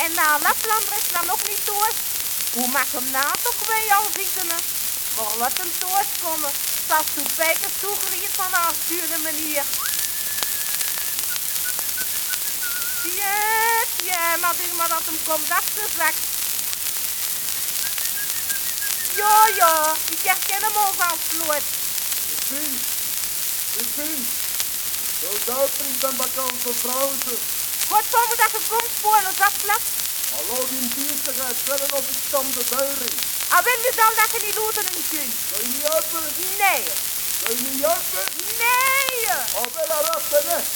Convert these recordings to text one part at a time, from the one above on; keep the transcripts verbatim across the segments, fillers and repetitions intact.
En na Laplander is nou nog niet thuis. Hoe mag hem na toch weer al zitten? Maar laat hem thuis komen. Dat is zo pijkers toegericht van een afstuurde manier. Ja, ja, maar zeg maar dat hem komt afgezakt. Ja, ja, ik herken hem al van vloed. Misschien, misschien. Zo duipen ik ben bekend voor vrouwen. Wat van me dat je komt spoelen, dat plat? Hallo, die dienstigheid, verder of ik stam de duiring. Ah, wil je dan dat je niet loten een kunt? Zou je niet helpen? Nee. Zou je niet helpen? Nee. Al wel aan ratten, hè?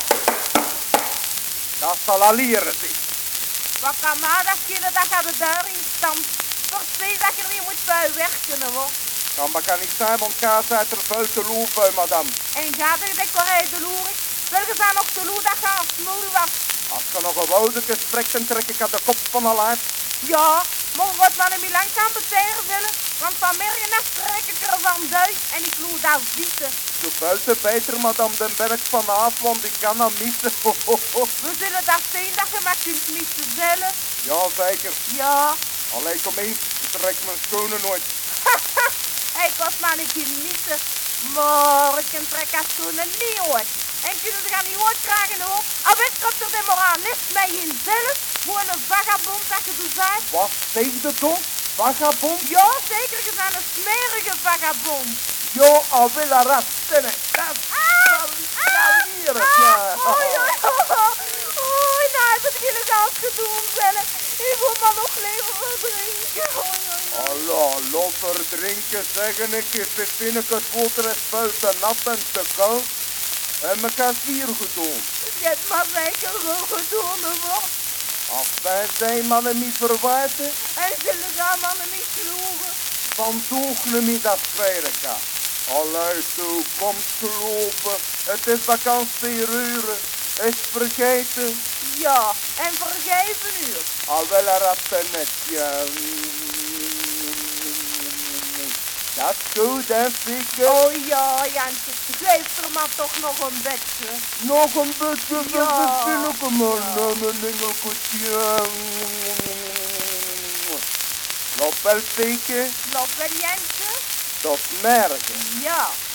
Dat zal al leren zich. Wat kan maar dat schillen dat je de deur in stamt? Precies dat je er niet moet bij werken, hoor. Kan maar kan niet zijn, want kaas uit er vuil te loer bij, madame. En gaat er de correct de loer? Welke zijn nog te loer dat je aan smoel was? Als je nog een woudeke spreekt, dan trek ik aan de kop van al uit. Ja, maar wat man hem lang kan beteren zullen, want vanmorgen nacht trek ik er van duit en ik loer daar zitten. Zo buiten beter, madame, dan ben ik vanaf, want ik kan dat missen. We zullen dat zien dat je maar kunt missen zelf. Ja, zeker. Ja. Alleen kom eens, ik trek mijn schoenen nooit. Ik was maar niet missen, maar ik kan trek als schoenen niet ooit. En kunnen ze gaan niet ooit krijgen hoor. Al weet komt er de moralist mee in zelf, voor een vagabond dat je doet zijn. Wat zeg je toch? Vagabond? Ja, zeker, je bent een smerige vagabond. Jo, al wil er ratten. Dat Ah, zal leren, ja. Oei, oei, oei, nou heb ik jullie alles gedaan zelf. Ik wil maar nog leven verdrinken. Oei, oei, oei. Hallo, hallo, verdrinken, zeggen ik. Is vind ik het water is veel te nat en te koud. En me kan vier gedaan. Je hebt maar zeker zo gedaan wordt. Als wij zijn mannen niet verwijten, En zullen gaan mannen niet geloven. van doegnen me dat schrijven kan. Allee, toe, kom gelopen. Het is vakantie vier uren. Is vergeten. Ja, en vergeven u. Al wel een rattennetje. Dat is goed, hè, Fieke? Oh ja, Jantje, geef er maar toch nog een beetje. Nog een beetje, Ja. dat wil ik hem al, mijn engelkoetje. Loop wel, Fieke. Loop wel, Jantje? Tot morgen. Ja.